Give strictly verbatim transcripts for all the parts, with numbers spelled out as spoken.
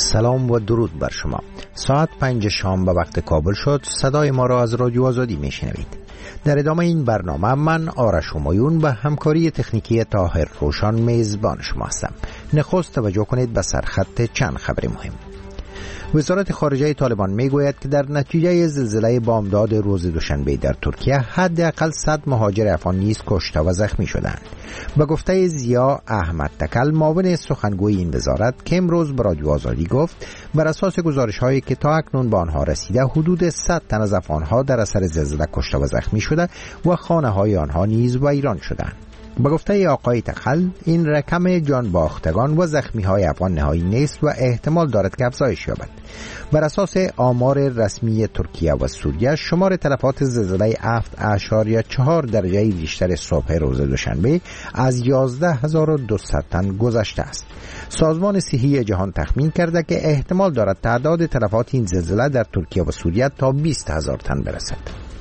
سلام و درود بر شما. ساعت پنج شام به وقت کابل شد. صدای ما را از رادیو آزادی میشنوید. در ادامه این برنامه من آرش همایون به همکاری تکنیکی طاهر روشان میزبان شما هستم. نخست توجه کنید به سرخط چند خبر مهم. وزارت خارجه طالبان میگوید که در نتیجه زلزله بامداد روز دوشنبه در ترکیه حداقل صد مهاجر افغان نیز کشته و زخمی شدند. به گفته ضیا احمد تکل، معاون سخنگوی این وزارت، که امروز به رادیو آزادی گفت بر اساس گزارش‌هایی که تا اکنون به آنها رسیده حدود صد تن از افغان‌ها در اثر زلزله کشته و زخمی شده و خانه‌های آنها نیز ویران شدند. به گفته آقای تخل، این رقم جان باختگان و زخمی های افغان نهایی نیست و احتمال دارد که افزایش یابد. بر اساس آمار رسمی ترکیه و سوریه، شمار تلفات زلزله هفت اعشاریه چهار درجه ریشتر صبح روز دوشنبه از یازده هزار و دویست تن گذشته است. سازمان صحی جهان تخمین کرده که احتمال دارد تعداد تلفات این زلزله در ترکیه و سوریه تا بیست هزار تن برسد.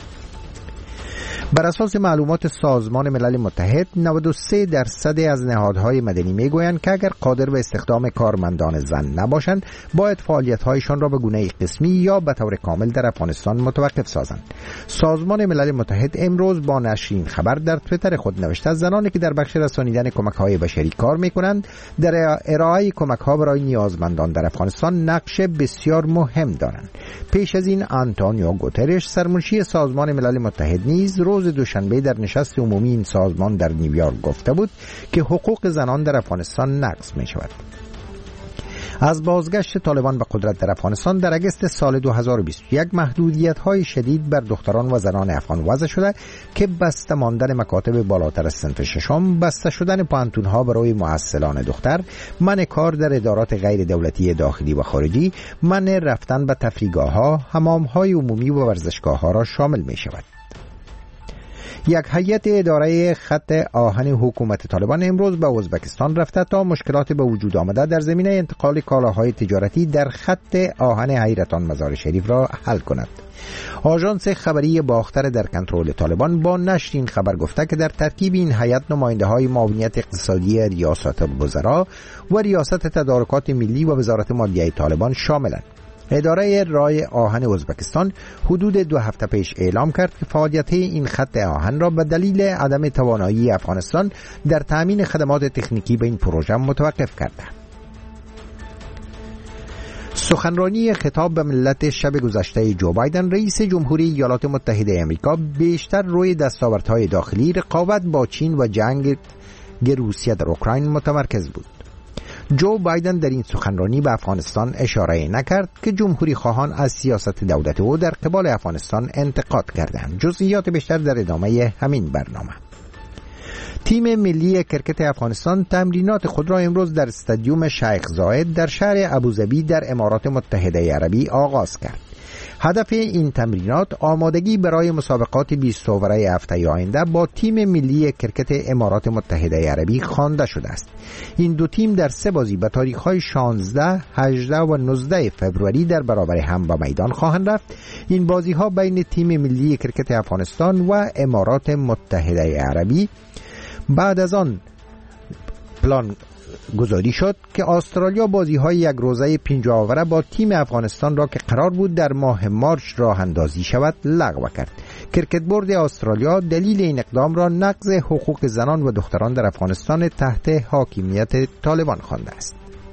بر اساس معلومات سازمان ملل متحد، نود و سه درصد از نهادهای مدنی میگویند که اگر قادر به استخدام کارمندان زن نباشند، باید فعالیت‌هایشان را به گونه قسمی یا به طور کامل در افغانستان متوقف سازند. سازمان ملل متحد امروز با نشر این خبر در توییتر خود نوشته زنانی که در بخش رسانیدن کمک‌های بشری کار می‌کنند، در ارائه کمک‌ها برای نیازمندان در افغانستان نقش بسیار مهم دارند. پیش از این آنتونیو گوترش، سرمنشی سازمان ملل متحد، نیز روز دوشنبه در نشست عمومی این سازمان در نیویورک گفته بود که حقوق زنان در افغانستان نقض می شود. از بازگشت طالبان به قدرت در افغانستان در اگست سال دو هزار و بیست و یک محدودیت‌های شدید بر دختران و زنان افغان وضع شده که بسته ماندن مکاتب بالاتر از صنف ششم، بسته شدن پانتون‌ها برای محصلان دختر، منع کار در ادارات غیر دولتی داخلی و خارجی، منع رفتن به تفریحگاه‌ها، حمام‌های عمومی و ورزشگاه‌ها را شامل می‌شود. یک هیئت اداره خط آهن حکومت طالبان امروز به ازبکستان رفته تا مشکلات به وجود آمده در زمینه انتقال کالاهای تجارتی در خط آهن حیرتان مزار شریف را حل کند. آژانس خبری باختر در کنترل طالبان با نشر این خبر گفته که در ترکیب این هیئت نماینده‌های معاونیت اقتصادی ریاست الوزراء و ریاست تدارکات ملی و وزارت مالیه طالبان شاملند. اداره رای آهن ازبکستان حدود دو هفته پیش اعلام کرد که فعالیت این خط آهن را به دلیل عدم توانایی افغانستان در تامین خدمات تکنیکی به این پروژه متوقف کرده. سخنرانی خطاب به ملت شب گذشته جو بایدن، رئیس جمهوری ایالات متحده آمریکا، بیشتر روی دستاوردهای داخلی، رقابت با چین و جنگ روسیه در اوکراین متمرکز بود. جو بایدن در این سخنرانی به افغانستان اشاره نکرد که جمهوری خواهان از سیاست دولت او در قبال افغانستان انتقاد کردند. جزئیات بیشتر در ادامه همین برنامه. تیم ملی کرکت افغانستان تمرینات خود را امروز در استادیوم شیخ زاید در شهر ابوظبی در امارات متحده عربی آغاز کرد. هدف این تمرینات آمادگی برای مسابقات بیست اووره هفته آینده با تیم ملی کرکت امارات متحده عربی خوانده شده است. این دو تیم در سه بازی به تاریخ‌های شانزده، هجده و نوزده فوریه در برابر هم به میدان خواهند رفت. این بازی‌ها بین تیم ملی کرکت افغانستان و امارات متحده عربی بعد از آن پلان گذاری شد که استرالیا بازی‌های یک روزه پنجاه اووره با تیم افغانستان را که قرار بود در ماه مارچ راه اندازی شود لغو کرد. کرکت بورد استرالیا دلیل این اقدام را نقض حقوق زنان و دختران در افغانستان تحت حاکمیت طالبان خوانده است.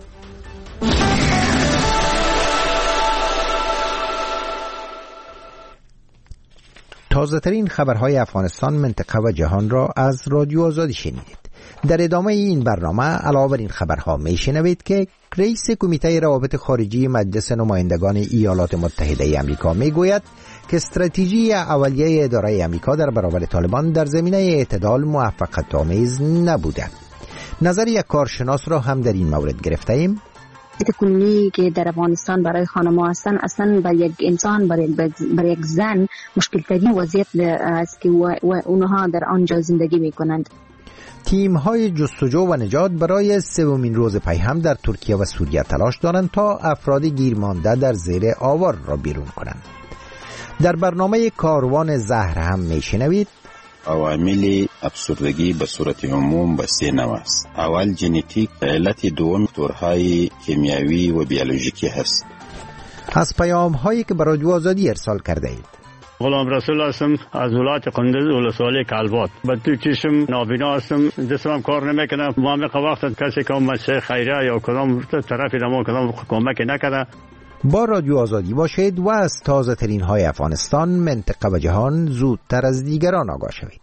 تازه ترین خبرهای افغانستان، منطقه و جهان را از رادیو آزادی شنیدید. در ادامه این برنامه علاوه بر این خبرها میشنوید که رئیس کمیته روابط خارجی مجلس نمایندگان ایالات متحده آمریکا میگوید که استراتژی اولیه اداره آمریکا در برابر طالبان در زمینه اعتدال موفقیت آمیز نبوده. نظر یک کارشناس را هم در این مورد گرفته ایم. کنونی که در افغانستان برای خانم‌ها هستن، اصلا برای یک انسان، برای, برای یک زن مشکل ترین وضعیت است که و, و اونها در آنجا زندگی میکنند. تیم‌های جستجو و نجات برای سومین روز پیهم در ترکیه و سوریه تلاش دارند تا افراد گیرمانده در زیر آوار را بیرون کنند. در برنامه کاروان زهر هم میشنوید عوامل افسردگی به صورت عموم به سه نوع است. اول ژنتیک، علت دوم فاکتورهای کیمیاوی و بیولوژیکی هست. از پیام هایی که برای رادیو آزادی ارسال کرده اید: غلام رسول هستم از ولایت قندوز ولسوالی کلبات. با تو چشم نابینا هستم، جسمم کار نمیکنه. ما میخوام وقت کسی که مسئله خیریه یا کدام طرفی دمو کدام کمک نکنه. با رادیو آزادی باشید و از تازه ترین های افغانستان، منطقه و جهان زودتر از دیگران آگاه شوید.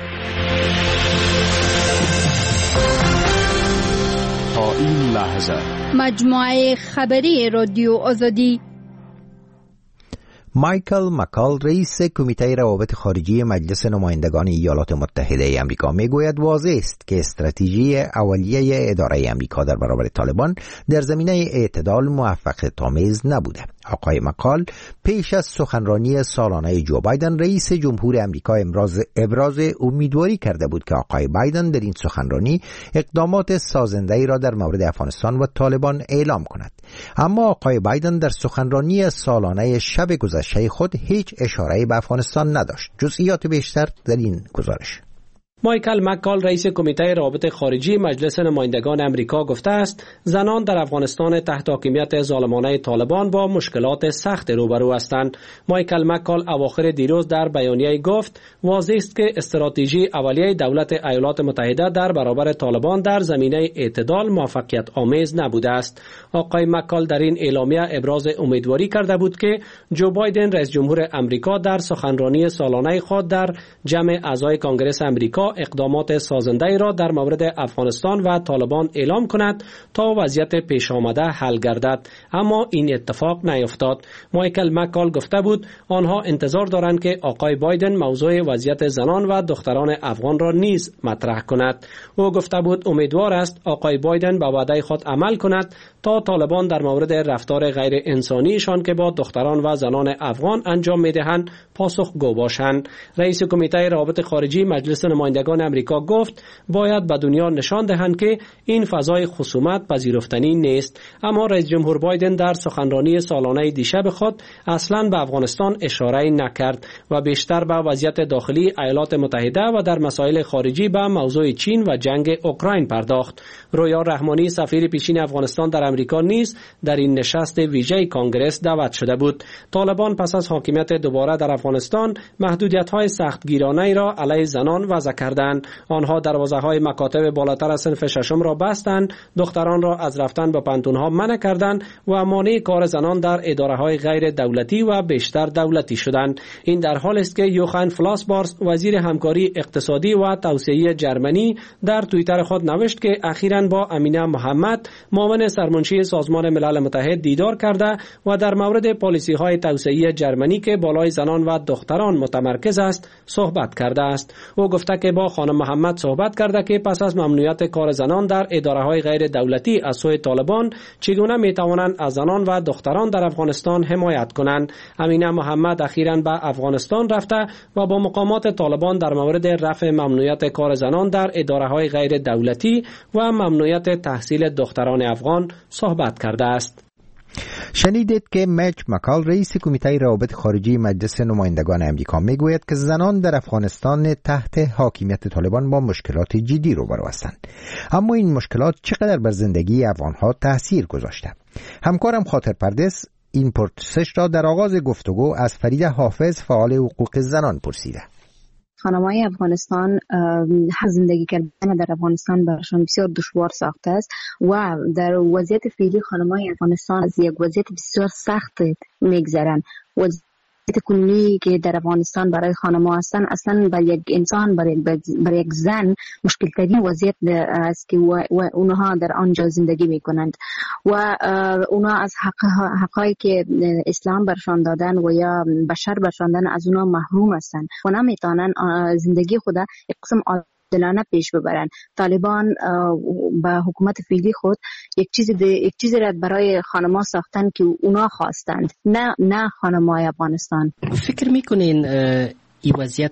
تا این لحظه مجموعه خبری رادیو آزادی. مایکل مکال، رئیس کمیته روابط خارجی مجلس نمایندگان ایالات متحده آمریکا، میگوید واضح است که استراتژی اولیه اداره آمریکا در برابر طالبان در زمینه اعتدال موفقیت‌آمیز نبوده. آقای مکال پیش از سخنرانی سالانه جو بایدن رئیس جمهور آمریکا امروز ابراز امیدواری کرده بود که آقای بایدن در این سخنرانی اقدامات سازنده‌ای را در مورد افغانستان و طالبان اعلام کند. اما آقای بایدن در سخنرانی سالانه شب گذشته خود هیچ اشاره‌ای به افغانستان نداشت. جزئیات بیشتر در این گزارش. مایکل مکال، رئیس کمیته روابط خارجی مجلس نمایندگان آمریکا، گفته است زنان در افغانستان تحت حاکمیت ظالمانه طالبان با مشکلات سخت روبرو هستند. مایکل مکال اواخر دیروز در بیانیه گفت واضح است که استراتژی اولیه دولت ایالات متحده در برابر طالبان در زمینه اعتدال موفقیت آمیز نبوده است. آقای مکال در این اعلامیه ابراز امیدواری کرده بود که جو بایدن رئیس جمهور آمریکا در سخنرانی سالانه خود در جمع اعضای کنگره آمریکا اقدامات سازنده‌ای را در مورد افغانستان و طالبان اعلام کند تا وضعیت پیش آمده حل گردد، اما این اتفاق نیفتاد. مایکل مکال گفته بود آنها انتظار دارند که آقای بایدن موضوع وضعیت زنان و دختران افغان را نیز مطرح کند. او گفته بود امیدوار است آقای بایدن به وعده خود عمل کند تا طالبان در مورد رفتار غیر انسانیشان که با دختران و زنان افغان انجام می‌دهند پاسخگو باشند. رئیس کمیته روابط خارجی مجلس نمایندگان آمریکا گفت باید به دنیا نشان دهند که این فضای خصومت پذیرفتنی نیست. اما رئیس جمهور بایدن در سخنرانی سالانه دیشب خود اصلاً به افغانستان اشاره نکرد و بیشتر به وضعیت داخلی ایالات متحده و در مسائل خارجی به موضوع چین و جنگ اوکراین پرداخت. رویا رحمانی، سفیر پیشین افغانستان در آمریکا، نیز در این نشست ویژه کنگره دعوت شده بود. طالبان پس از حاکمیت دوباره در افغانستان محدودیت‌های سختگیرانه را علیه زنان وضع کردند. آنها دروازه‌های مکاتب بالاتر از صنف ششم را بستند، دختران را از رفتن به پانتون‌ها منع کردند و مانع کار زنان در اداره‌های غیر دولتی و بیشتر دولتی شدند. این در حالی است که یوخان فلاسبارس، وزیر همکاری اقتصادی و توسعه جرمنی، در توییتر خود نوشت که اخیراً با امینه محمد، معاون سرمنشی سازمان ملل متحد، دیدار کرده و در مورد پالیسی‌های توسعه جرمنی که بالای زنان و دختران متمرکز است صحبت کرده است. او گفته که با خانم محمد صحبت کرده که پس از ممنوعیت کار زنان در اداره‌های غیر دولتی از سوی طالبان چگونه می‌توانند از زنان و دختران در افغانستان حمایت کنند. امینه محمد اخیراً به افغانستان رفته و با مقامات طالبان در مورد رفع ممنوعیت کار زنان در اداره‌های غیر دولتی و ممنوعیت تحصیل دختران افغان صحبت کرده است. شنیدید که میچ مکال، رئیس کمیته روابط خارجی مجلس نمایندگان آمریکا، میگوید که زنان در افغانستان تحت حاکمیت طالبان با مشکلات جدی روبرو هستند. اما این مشکلات چقدر بر زندگی افغانها تاثیر گذاشته؟ همکارم خاطر پردس این پرسش را در آغاز گفتگو از فریده حافظ، فعال حقوق زنان، پرسیده. خانم‌های افغانستان زندگی کردن در افغانستان برشان بسیار دشوار ساخته است و در وضعیت فعلی خانم‌های افغانستان از یک وضعیت بسیار سخت میگذرن. وضعیت کلی که در افغانستان برای خانم‌ها هستن اصلا برای یک انسان، برای برای یک زن مشکل ترین وضعیت است که و, و اونها در آنجا زندگی میکنند و اونها از حق حقایی که اسلام برشان دادن و یا بشر برشان دادن از اونها محروم هستند و نمیتونن زندگی خود یک قسم دلانه پیش ببرن. طالبان با حکومت فعلی خود یک چیز یک چیزی را برای خانم‌ها ساختن که اونا خواستند، نه نه خانم‌های افغانستان. فکر میکنین این وضعیت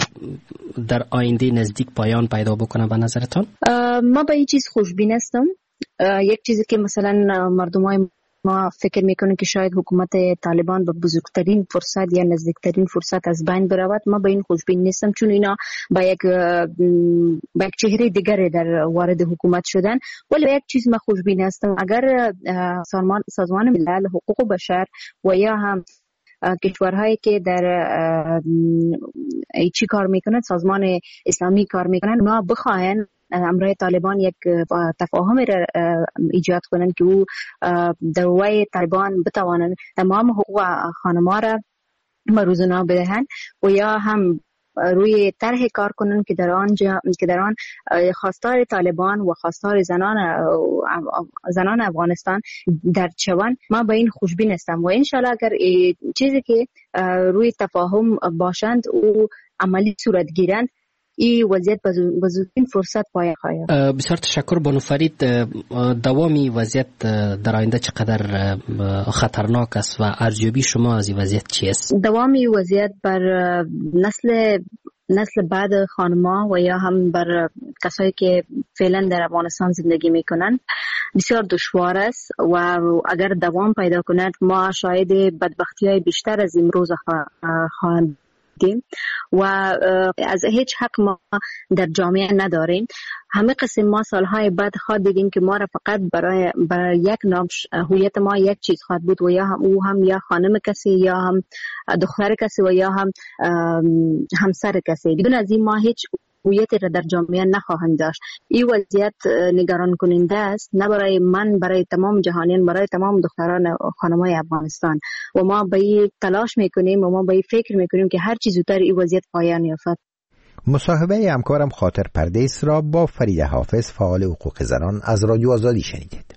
در آینده نزدیک پایان پیدا بکنه به نظرتان؟ ما به این چیز خوشبین هستم. یک چیزی که مثلا مردمای ما فکر میکنیم که شاید حکومت طالبان با بزرگترین فرصت یا نزدیکترین فرصت از بین برود. ما به این خوشبین نیستم، چون اینا با یک با یک چهره دیگری در وارد حکومت شدن. ولی یک چیز ما خوشبین هستم، اگر سازمان سازمان ملل حقوق بشر و یا هم کشورهایی که در چی کار میکنن، سازمان اسلامی کار میکنن، اونا بخواهن امرای طالبان یک تفاهم را ایجاد کنند که او در روی طالبان بتوانند تمام حقوق خانم‌ها را مروزنا بدهند و یا هم روی طرح کار کنند که در آنجا که در آن خواستار طالبان و خواستار زنان زنان افغانستان در چوان. ما با این خوشبین هستم و انشالله اگر چیزی که روی تفاهم باشند او عملی صورت گیرند، این وضعیت بزرگترین فرصت پای خواهد. بسیار تشکر بانو فرید. دوامی وضعیت در آینده چقدر خطرناک است و ارزیابی شما از این وضعیت چی است؟ دوامی وضعیت بر نسل نسل بعد خانما و یا هم بر کسایی که فعلا در افغانستان زندگی میکنن بسیار دشوار است و اگر دوام پیدا کند ما شاید بدبختی های بیشتر از امروز خواهند و از هیچ حق ما در جامعه نداریم. همه قسم ما سالهای بعد خواهد دیدیم که ما را فقط برای, برای یک نام هویت ما یک چیز خواهد بود و یا هم او هم یا خانم کسی یا هم دختر کسی و یا هم همسر کسی. بدون از این ما هیچ هویت را در جامعه نخواهند داشت. این وضعیت نگران کننده است، نه برای من، برای تمام جهانیان، برای تمام دختران و خانم‌های افغانستان و ما به این تلاش میکنیم و ما به این فکر میکنیم که هر چیز زودتر این وضعیت پایان یابد. مصاحبه همکارم خاطر پردیس را با فریده حافظ فعال حقوق زنان از رادیو آزادی شنیدید.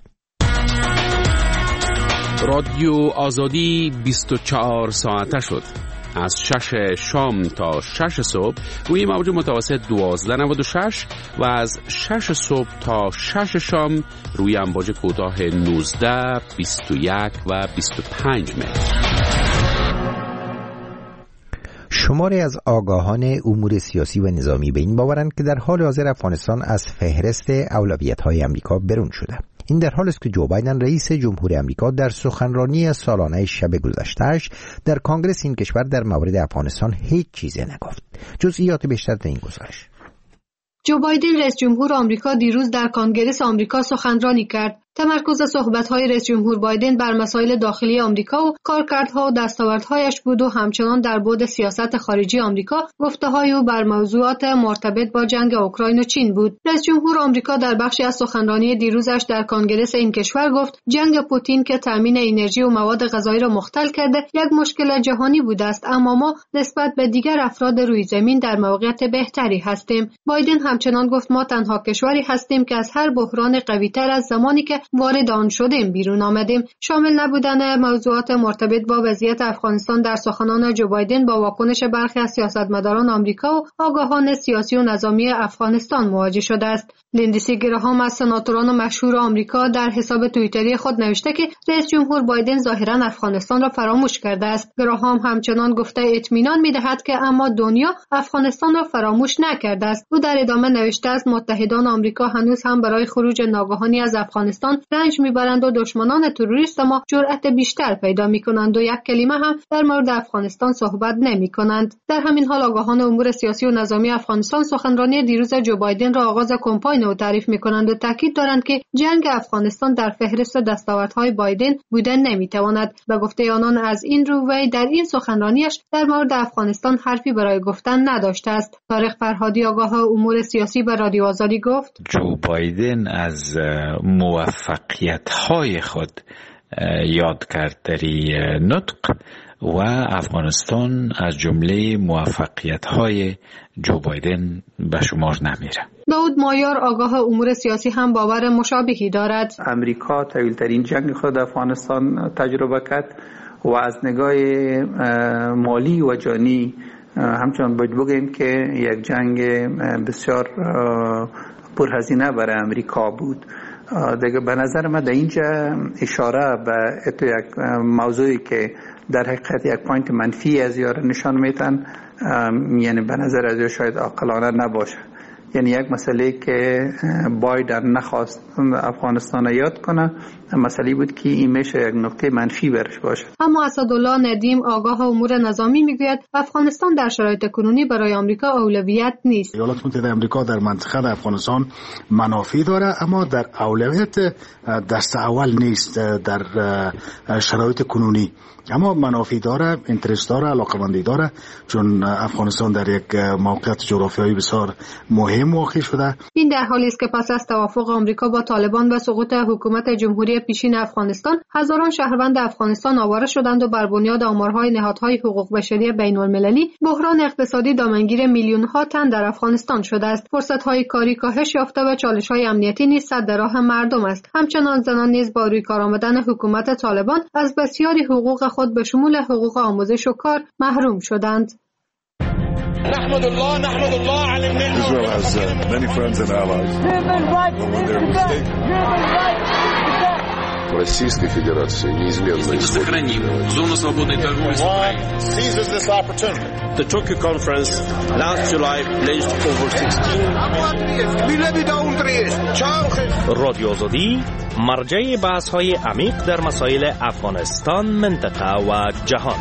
رادیو آزادی بیست و چهار ساعته شد. از شش شام تا شش صبح روی موج متوسط دوازده نود و شش و از شش صبح تا شش شام روی امواج کوتاه نوزده، بیست و یک و بیست و پنج متر. شماری از آگاهان امور سیاسی و نظامی به این باورند که در حال حاضر افغانستان از فهرست اولویت‌های آمریکا برون شده. این در حالی است که جو بایدن رئیس جمهور آمریکا در سخنرانی سالانه شب گذشته‌اش در کنگره این کشور در مورد افغانستان هیچ چیزی نگفت. جزئیات بیشتر در این گزارش. جو بایدن رئیس جمهور آمریکا دیروز در کنگره آمریکا سخنرانی کرد. تمرکز صحبت‌های رئیس جمهور بایدن بر مسائل داخلی آمریکا و کارکردها و دستاوردهایش بود و همچنان در بعد سیاست خارجی آمریکا گفته‌های او بر موضوعات مرتبط با جنگ اوکراین و چین بود. رئیس جمهور آمریکا در بخشی از سخنرانی دیروزش در کنگره این کشور گفت جنگ پوتین که تامین انرژی و مواد غذایی را مختل کرده یک مشکل جهانی بوده است، اما ما نسبت به دیگر افراد روی زمین در موقعیت بهتری هستیم. بایدن همچنان گفت ما تنها کشوری هستیم که از هر بحران قوی‌تر از زمانی که وارد آن شدیم بیرون آمدیم. شامل نبودن موضوعات مرتبط با وضعیت افغانستان در سخنان جو بایدن با واکنش برخی از سیاستمداران آمریکا و آگاهان سیاسی و نظامی افغانستان مواجه شده است. لیندسی گراهام از سناتوران مشهور آمریکا در حساب توییتری خود نوشته که رئیس جمهور بایدن ظاهراً افغانستان را فراموش کرده است. گراهام همچنان گفته اطمینان می‌دهد که اما دنیا افغانستان را فراموش نکرده است. او در ادامه نوشته است متحدان آمریکا هنوز هم برای خروج ناگهانی از افغانستان رنج میبرند و دشمنان تروریست ما جرأت بیشتر پیدا میکنند و یک کلمه هم در مورد افغانستان صحبت نمیکنند. در همین حال آگاهان امور سیاسی و نظامی افغانستان سخنرانی دیروز جو بایدن را آغاز کمپاین او تعریف میکنند و تاکید دارند که جنگ افغانستان در فهرست دستاوردهای بایدن بودن نمیتواند. به گفته آنان از این رو وی در این سخنرانیش در مورد افغانستان حرفی برای گفتن نداشته است. طارق فرهادی آگاه امور سیاسی به رادیو آزادی گفت جو بایدن از موفقیت‌های خود یاد کرد در نطق و افغانستان از جمله موفقیت‌های جو بایدن به شمار نمیره. داود مایار آگاه امور سیاسی هم باور مشابهی دارد. امریکا طویل‌ترین جنگ خود افغانستان تجربه کرد و از نگاه مالی و جانی همچنان باید بگیم که یک جنگ بسیار پرهزینه برای امریکا بود. دیگه به نظر من در اینجا اشاره به اتو یک موضوعی که در حقیقت یک پوینت منفی از یار نشان میتن، یعنی به نظر از شاید عاقلانه نباشه یعنی یک مسئله که بایدن نخواست افغانستان یاد کنه، مسئله بود که این میشه یک نقطه منفی برش باشه. اما اسدالله ندیم آگاه امور نظامی میگوید افغانستان در شرایط کنونی برای آمریکا اولویت نیست. ایالات متحده آمریکا در منطقه افغانستان منافع داره، اما در اولویت دست اول نیست در شرایط کنونی، اما منافع داره، اینترست داره، علاقمندی داره، چون افغانستان در یک موقعیت جغرافیایی بسیار مهم واقع شده. این در حالی است که پس از توافق آمریکا با طالبان و سقوط حکومت جمهوری پیشین افغانستان، هزاران شهروند افغانستان آواره شدند و بر بنیاد آمارهای نهادهای حقوق بشری بین المللی بحران اقتصادی دامنگیر میلیون ها تن در افغانستان شده است. فرصت‌های کاری کاهش یافته و چالش‌های امنیتی نیز سد در راه مردم است. همچنان زنان نیز با روی کار آمدن حکومت طالبان از بسیاری حقوق خود به شمول حقوق آموزش و کار محروم شدند. نحمد الله نحمد الله على النعمة. Israel has uh, many friends and allies. When they're mistaken. Российской Федерации неизменно сохраним зону свободной торговли с Украиной. Seizes this opportunity. The Tokyo conference last July pledged over sixteen. رادیو آزادی مرجع بحث‌های عمیق در مسائل افغانستان، منطقه و جهان.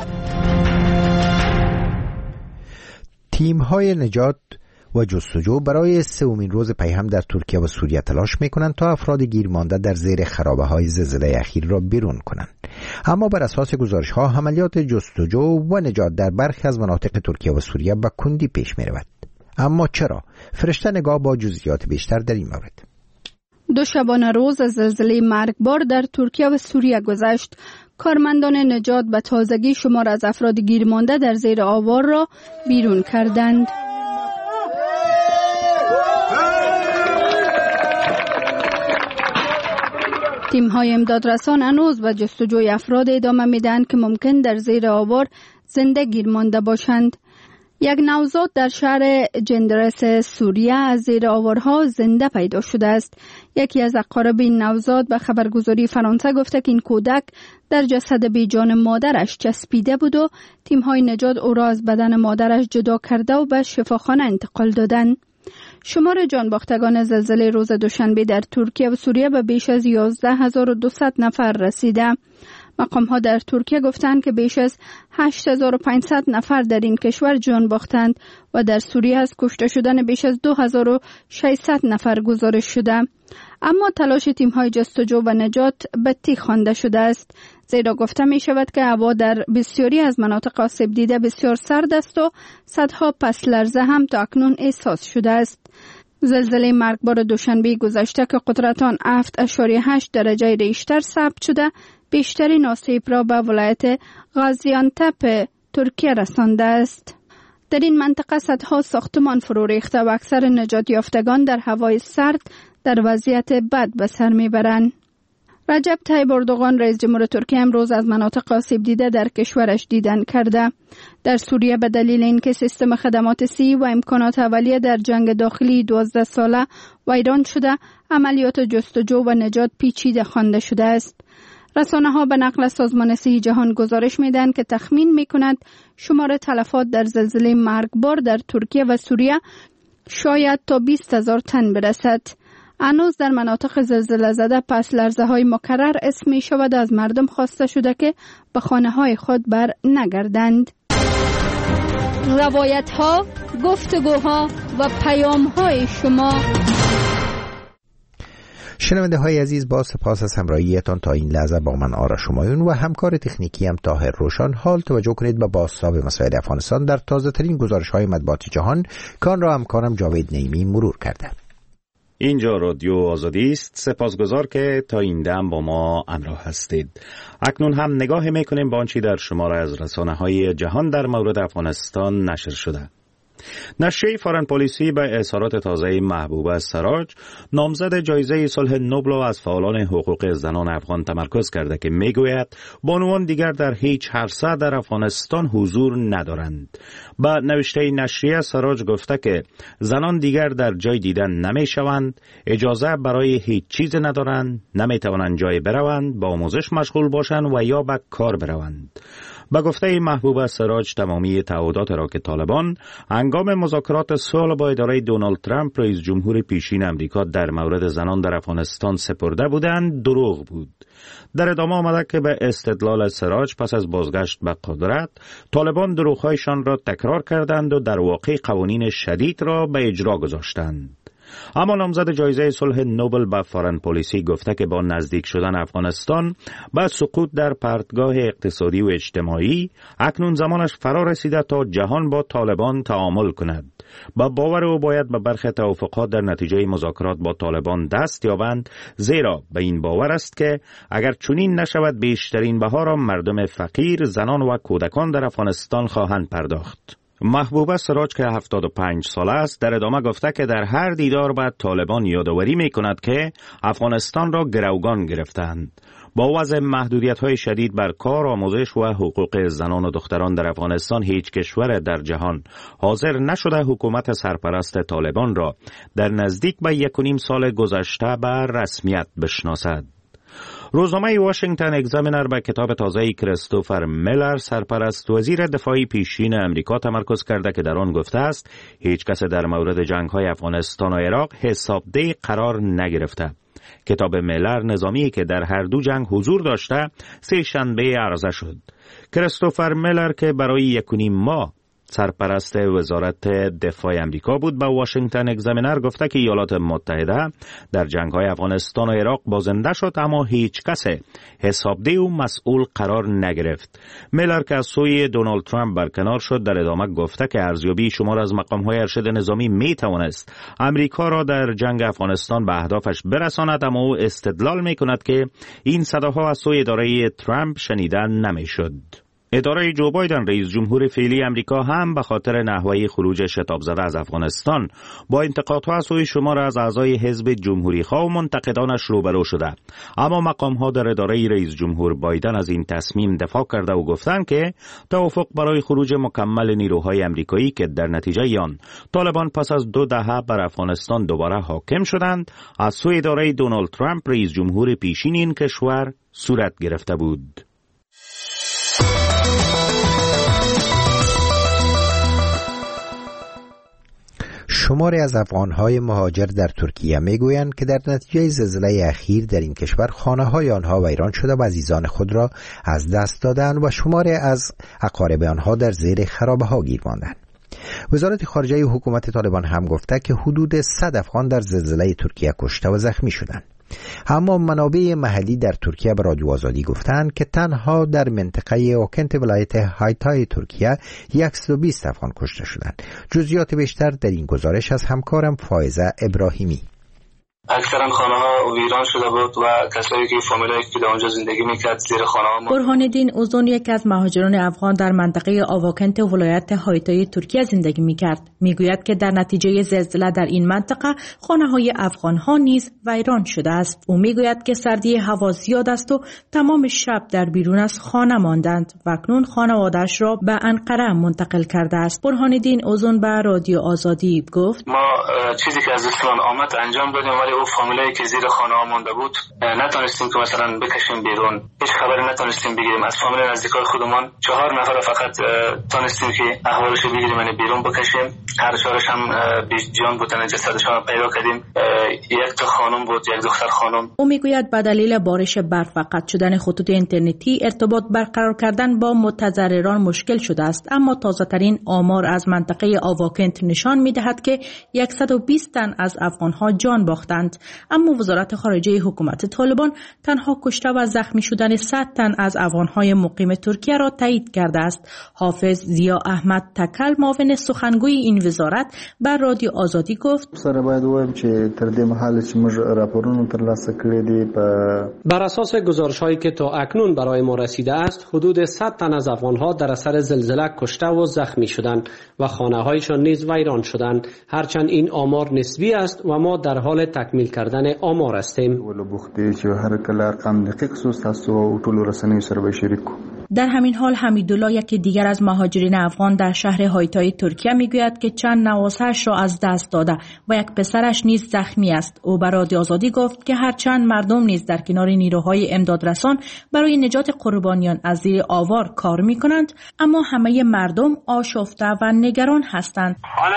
تیم‌های نجات و جستجو برای سومین روز پیهم در ترکیه و سوریه تلاش می‌کنند تا افراد گیر مانده در زیر خرابه‌های زلزله اخیر را بیرون کنند. اما بر اساس گزارش‌ها عملیات جستجو و نجات در برخی از مناطق ترکیه و سوریه به کندی پیش می‌رود. اما چرا؟ فرشته نگاه با جزئیات بیشتر در این مورد. دو شبانه روز از زلزله مرگبار در ترکیه و سوریه گذشت. کارمندان نجات به تازگی شمار از افراد گیر مانده در زیر آوار را بیرون کردند. تیم‌های امدادرسان هنوز به جستجوی افراد ادامه می‌دهند که ممکن در زیر آوار زنده گیر مانده باشند. یک نوزاد در شهر جندرس سوریه از زیر آوارها زنده پیدا شده است. یکی از اقارب این نوزاد به خبرگزاری فرانسه گفته که این کودک در جسد بیجان مادرش چسبیده بود و تیم‌های نجات او را از بدن مادرش جدا کرده و به شفاخانه انتقال دادند. شمار جانباختگان زلزله روز دوشنبه در ترکیه و سوریه به بیش از یازده هزار و دویست نفر رسیده. مقام‌ها در ترکیه گفتند که بیش از هشت هزار و پانصد نفر در این کشور جان باختند و در سوریه از کشته شدن بیش از دو هزار و ششصد نفر گزارش شده. اما تلاش تیم‌های جستجو و نجات به تی خوانده شده است، زیرا گفته می شود که هوا در بسیاری از مناطق آسیب دیده بسیار سرد است و صدها پس لرزه هم تا اکنون احساس شده است. زلزله مرگبار دوشنبه گذشته که قدرت آن هفت اشاری هشت درجه ریشتر ثبت شده، بیشترین آسیب را به ولایت غازیانتپ ترکیه رسانده است. در این منطقه صدها ساختمان فرو ریخته و اکثر نجات یافتگان در هوای سرد در وضعیت بد به سر میبرند. رجب طیب اردوغان رئیس جمهور ترکیه امروز از مناطق آسیب دیده در کشورش دیدن کرده. در سوریه به دلیل اینکه سیستم خدمات صحی و امکانات اولیه در جنگ داخلی دوازده ساله ویران شده، عملیات جستجو و نجات پیچیده خوانده شده است. رسانه‌ها به نقل سازمان صحی جهان گزارش می‌دهند که تخمین می‌کند شمار تلفات در زلزله مرگبار در ترکیه و سوریه شاید تا بیست هزار تن برسد. هنوز در مناطق زلزله زده پس لرزه های مکرر اسم می شود از مردم خواسته شده که به خانه های خود بر نگردند. روایت ها، گفتگوها و پیام های شما. شنونده های عزیز، با سپاس از همراهیتان تا این لحظه با من آرش همایون و همکار تکنیکی هم طاهر روشان. حال توجه کنید به بازتاب مسائل افغانستان در تازه ترین گزارش های مطبوعات جهان که آن را همکارم جاوید نعیمی مرور کرده. اینجا رادیو آزادی است. سپاسگزار که تا این دم با ما همراه هستید. اکنون هم نگاه میکنیم به آنچه در شماره از رسانه‌های جهان در مورد افغانستان نشر شده. نشریه فارن پالیسی به اظهارات تازه محبوبه سراج، نامزد جایزه صلح نوبل از فعالان حقوق زنان افغان تمرکز کرده که میگوید بانوان دیگر در هیچ عرصه در افغانستان حضور ندارند. با نوشته نشریه سراج گفته که زنان دیگر در جای دیدن نمیشوند، اجازه برای هیچ چیز ندارند، نمیتوانند جای بروند، با آموزش مشغول باشند و یا به کار بروند. به گفته محبوبه سراج، تمامی تعهدات را که طالبان هنگام مذاکرات صلح با اداره دونالد ترامپ رئیس جمهور پیشین امریکا در مورد زنان در افغانستان سپرده بودند دروغ بود. در ادامه آمده که به استدلال سراج پس از بازگشت به قدرت طالبان دروغ‌هایشان را تکرار کردند و در واقع قوانین شدید را به اجرا گذاشتند. اما نامزد جایزه صلح نوبل به فارن پالیسی گفته که با نزدیک شدن افغانستان به سقوط در پرتگاه اقتصادی و اجتماعی اکنون زمانش فرا رسیده تا جهان با طالبان تعامل کند. با باور او باید به برخی توافقات در نتیجه مذاکرات با طالبان دست یابند، زیرا به این باور است که اگر چنین نشود بیشترین بها را مردم فقیر، زنان و کودکان در افغانستان خواهند پرداخت. محبوبه سراج که هفتاد و پنج ساله است در ادامه گفته که در هر دیدار بعد طالبان یادآوری می کند که افغانستان را گروگان گرفتند. با وضع محدودیت‌های شدید بر کار، آموزش و حقوق زنان و دختران در افغانستان هیچ کشور در جهان حاضر نشده حکومت سرپرست طالبان را در نزدیک به یک و نیم سال گذشته به رسمیت بشناسد. روزنامه واشنگتن اگزامینر به کتاب تازه کریستوفر میلر، سرپرست وزیر دفاعی پیشین امریکا، تمرکز کرده که در آن گفته است هیچ کس در مورد جنگ‌های افغانستان و عراق حسابدهی قرار نگرفته. کتاب میلر نظامی که در هر دو جنگ حضور داشته سه شنبه عرضه شد. کریستوفر میلر که برای یک و نیم ماه سرپرست وزارت دفاع امریکا بود به واشنگتن اگزامینر گفته که ایالات متحده در جنگ‌های افغانستان و عراق بازنده شد اما هیچ کس حسابده و مسئول قرار نگرفت. میلر که از سوی دونالد ترامپ برکنار شد در ادامه گفته که ارزیابی شمار از مقام‌های ارشد نظامی می توانست امریکا را در جنگ افغانستان به اهدافش برساند، اما او استدلال می کند که این صداها از سوی اداره ترامپ شنیده نمی شد. اداره جو بایدن رئیس جمهور فعلی امریکا هم به خاطر نحوه خروج شتاب زده از افغانستان با انتقادها از سوی شمار از اعضای حزب جمهوری خواه و منتقدانش روبرو شده. اما مقام‌ها در اداره رئیس جمهور بایدن از این تصمیم دفاع کرده و گفتند که توافق برای خروج مکمل نیروهای امریکایی که در نتیجه آن طالبان پس از دو دهه بر افغانستان دوباره حاکم شدند از سوی اداره دونالد ترامپ رئیس جمهور پیشین این کشور صورت گرفته بود. شماری از افغان‌های مهاجر در ترکیه میگویند که در نتیجه زلزله اخیر در این کشور خانه‌های آنها ویران شده و عزیزان خود را از دست دادند و شماری از اقارب آنها در زیر خرابه‌ها گیر ماندند. وزارت خارجه حکومت طالبان هم گفته که حدود صد افغان در زلزله ترکیه کشته و زخمی شدند. اما منابع محلی در ترکیه به رادیو آزادی گفتند که تنها در منطقه اوکنت ولایت هایتای ترکیه صد و بیست افغان کشته شدند. جزئیات بیشتر در این گزارش از همکارم فائزه ابراهیمی. اکثرا خانه ها ویران شده بود و کسایی که فامیلایی که در اونجا زندگی میکرد زیر خانه ها. برهان الدین اوزون یکی از مهاجران افغان در منطقه آواکنت ولایت هایتای ترکیه زندگی میکرد. میگوید که در نتیجه زلزله در این منطقه خانه های افغان ها نیز ویران شده است. او میگوید که سردی هوا زیاد است و تمام شب در بیرون از خانه ماندند و اکنون خانواده‌اش را به انقره منتقل کرده است. برهان الدین اوزون به رادیو آزادی گفت: ما چیزی که از دستمان آمد انجام دادیم، ولی او فامیلایی که زیر خانه ها مونده بود نتونستیم که مثلا بکشیم بیرون. هیچ خبری نتونستیم بگیریم از فامیل نزدیکای خودمان. چهار نفر فقط تونستیم که احوالش بگیریم، یعنی بیرون بکشیم. هر چهارش هم بی جان بودن، جسدشان پیدا کردیم. یک تا خانم بود، یک دختر خانم. او میگوید به دلیل بارش برف و قطع شدن خطوط اینترنتی ارتباط برقرار کردن با متضرران مشکل شده است، اما تازه ترین آمار از منطقه آواکنت نشان میدهد که صد و بیست تن از افغان ها جان باختند. اما وزارت خارجه حکومت طالبان تنها کشته و زخمی شدن صد تن از افغان‌های مقیم ترکیه را تایید کرده است. حافظ ضیا احمد تکل، معاون سخنگوی این وزارت، بر رادیو آزادی گفت: سره باید وایم چې تر دې مهاله چې موږ راپورونه ترلاسه کړي دي بر اساس گزارش‌هایی که تا اکنون برای ما رسیده است، حدود صد تن از افغان‌ها در اثر زلزله کشته و زخمی شدند و خانه‌هایشان نیز ویران شدند. هرچند این آمار نسبی است و ما در حال تکمیل کردن آمار هستیم. در همین حال حمیدالله یکی دیگر از مهاجرین افغان در شهر هایتای ترکیه میگوید که چند نواسه‌اش را از دست داده و یک پسرش نیز زخمی است. او به رادیو آزادی گفت که هرچند مردم نیز در کنار نیروهای امدادرسان برای نجات قربانیان از زیر آوار کار میکنند، اما همه مردم آشفته و نگران هستند.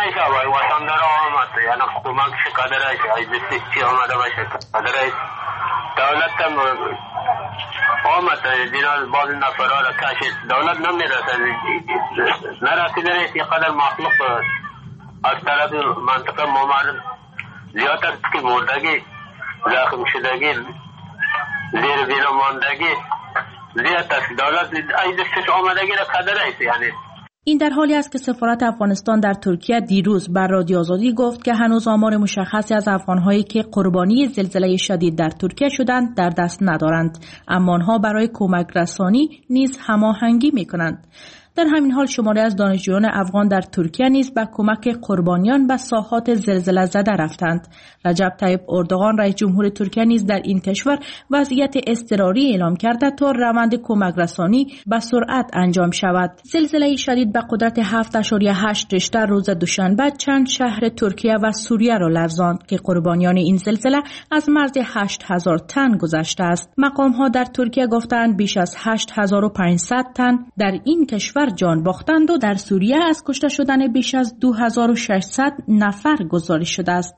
دولت هم آمد دینا بعض نفرها را کشید، دولت نمیرسد، نرسیده نیست. یک قدر مخلوق از طرف منطقه مامرد زیاد است که مردگی، زخم شدگی، زیر بیرو ماندگی زیاد است. دولت این دستش آمدگی را قدر است. یعنی این در حالی است که سفارت افغانستان در ترکیه دیروز بر رادیو آزادی گفت که هنوز آمار مشخصی از افغان‌هایی که قربانی زلزله شدید در ترکیه شدند در دست ندارند، اما آنها برای کمک رسانی نیز هماهنگی می‌کنند. در همین حال شماری از دانشجویان افغان در ترکیه نیز به کمک قربانیان به ساحات زلزله زده رفتند. رجب طیب اردوغان رئیس جمهور ترکیه نیز در این کشور وضعیت اضطراری اعلام کرده تا روند کمک رسانی به سرعت انجام شود. زلزله شدید به قدرت هفت اشاریه هشت ریشتر روز دوشنبه چند شهر ترکیه و سوریه را لرزاند که قربانیان این زلزله از مرز هشت هزار تن گذشته است. مقام‌ها در ترکیه گفتند بیش از هشت هزار و پانصد تن در این کشور جان باختند و در سوریه از کشته شدن بیش از دو هزار و ششصد نفر گزارش شده است.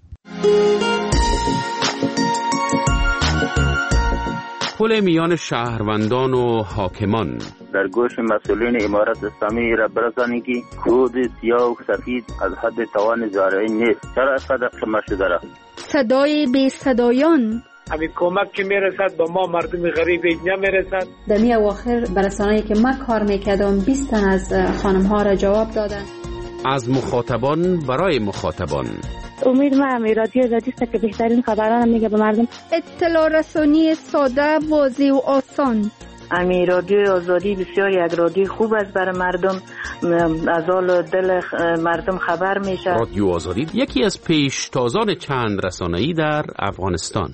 پل میان شهروندان و حاکمان در گوش مسئولین امارت اسلامی را برسانید که کود سیاه و سفید از حد توان زارعی نیست. چرا اینقدر قیمت شده را؟ صدای بی صدایان همین کمک که میرسد با ما مردم غریب اینجا میرسد. در می اواخر برسانه‌ای که من کار میکردم بیست تن از خانم ها را جواب دادن. از مخاطبان برای مخاطبان. امید ما هم رادیو آزادی است که بهترین خبران میگه به مردم. اطلاع رسانی ساده، واضح و آسان. امی رادیو آزادی بسیار یک رادیو خوب است برای مردم، از حال دل مردم خبر میشه. رادیو آزادی یکی از پیشتازان چند رسانه‌ای در افغانستان.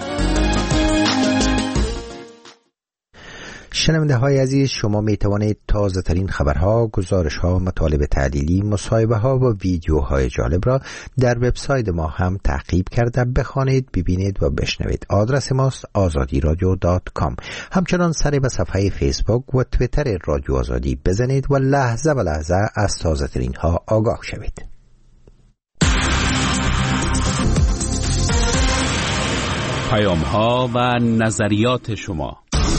شنونده های عزیز، شما می توانید تازه ترین خبرها، گزارش ها، مطالب تحلیلی، مصاحبه ها و ویدیوهای جالب را در وبسایت ما هم تعقیب کرده بخوانید، ببینید و بشنوید. آدرس ماست آزادی رادیو دات کام. همچنان سری به صفحه فیسبوک و تویتر رادیو آزادی بزنید و لحظه به لحظه از تازه ترین ها آگاه شوید. پیام ها و نظریات شما.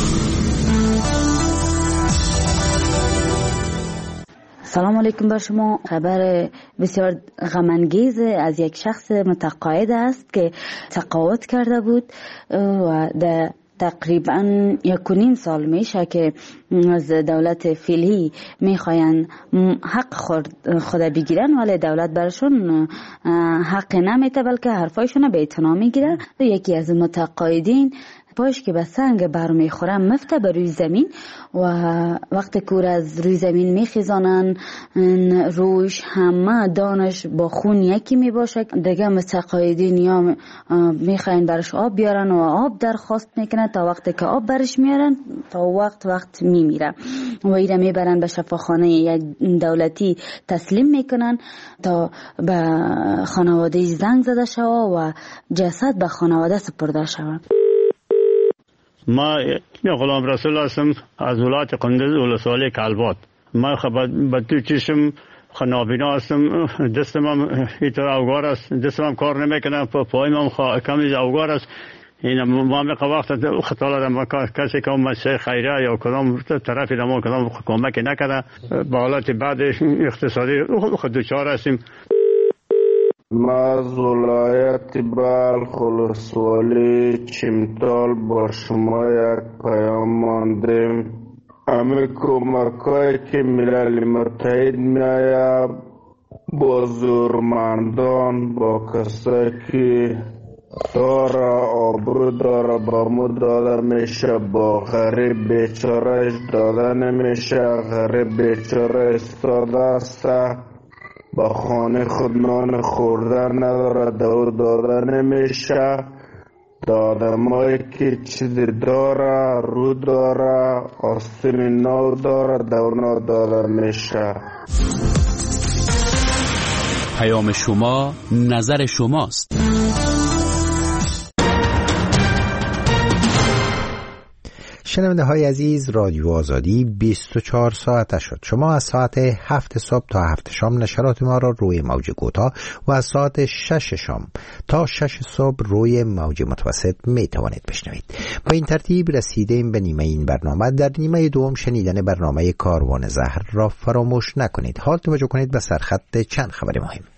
سلام علیکم بر شما. خبر بسیار غم‌انگیز از یک شخص متقاعد است که تقاعد کرده بود و در تقریبا یک و نیم سال میشه که از دولت فعلی میخواین حق خود بگیرن، ولی دولت برشون حق نمیده بلکه حرفایشون به اعتنا میگیره. یکی از متقاعدین پاش که به سنگ بر میخوره مفته به روی زمین و وقتی کور از روی زمین میخیزانن روش همه دانش با خون یکی میباشه. دیگه متقاعدین یا میخواین برش آب بیارن و آب درخواست میکنن، تا وقتی که آب برش میارن تا وقت وقت میمیره و ایره میبرن به شفاخانه یک دولتی تسلیم میکنن تا به خانواده زنگ زده شود و جسد به خانواده سپرده شود. ما غلام رسول هستم از ولایت قندوز ولسوالی کلبات. ما خب به تو چشم نابینا هستم، دستم هم اینطور اوگار است، دستم هم کار نمیکنه، پایم هم کمی اوگار است. این ما می وقت خطا دادم کسی که مسئله خیریه یا کدام طرفی دما کدام کمک نکرده، با حالت بعد اقتصادی خود دوچار هستیم. ما از ولایت بلخ ولسوالی چمتال با شما یک پیام ماندیم. همه کمکایی که ملل متحد میآید با زورمندان، با کسایی که داره آبرو داره با مو داده میشه، با غریب بیچارهش داده نمیشه. غریب بیچاره استاده است، با خانه خود نان خوردن نداره، دور داده نمیشه. آدمایی که چیز داره رو داره آستین نو داره دونا داده میشه. پیام شما نظر شماست. شنونده های عزیز، رادیو آزادی بیست و چهار ساعته شد. شما از ساعت هفت صبح تا هفت شام نشرات ما را روی موج کوتاه و از ساعت شش شام تا شش صبح روی موج متوسط می توانید بشنوید. با این ترتیب رسیدیم به نیمه این برنامه. در نیمه دوم شنیدن برنامه کاروان زهر را فراموش نکنید. حال توجه کنید به سرخط چند خبر مهم.